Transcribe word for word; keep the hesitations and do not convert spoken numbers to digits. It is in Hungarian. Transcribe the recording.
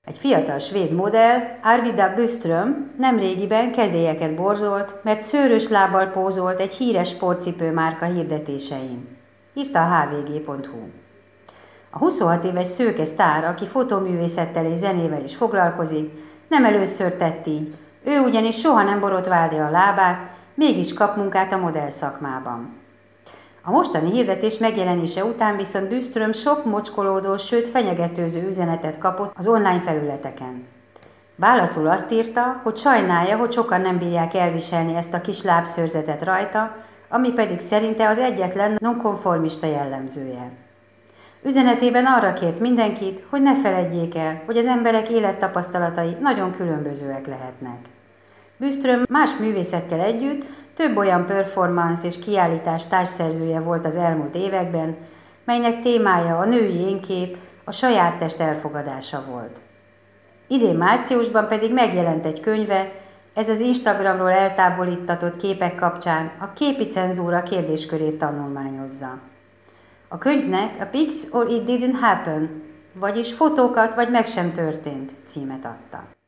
Egy fiatal svéd modell, Arvida Byström nemrégiben kedélyeket borzolt, mert szőrös lábbal pózolt egy híres sportcipőmárka hirdetésein, írta a há vé gé pont hú. A huszonhat éves szőke sztár, aki fotóművészettel és zenével is foglalkozik, nem először tett így, ő ugyanis soha nem borotválja a lábát, mégis kap munkát a modell szakmában. A mostani hirdetés megjelenése után viszont Byström sok mocskolódó, sőt fenyegetőző üzenetet kapott az online felületeken. Válaszul azt írta, hogy sajnálja, hogy sokan nem bírják elviselni ezt a kis lábszőrzetet rajta, ami pedig szerinte az egyetlen nonkonformista jellemzője. Üzenetében arra kért mindenkit, hogy ne feledjék el, hogy az emberek élettapasztalatai nagyon különbözőek lehetnek. Byström más művészekkel együtt több olyan performance és kiállítás társszerzője volt az elmúlt években, melynek témája a női énkép, a saját test elfogadása volt. Idén márciusban pedig megjelent egy könyve, ez az Instagramról eltávolítatott képek kapcsán a képi cenzúra kérdéskörét tanulmányozza. A könyvnek a Pics or It Didn't Happen, vagyis fotókat vagy meg sem történt címet adta.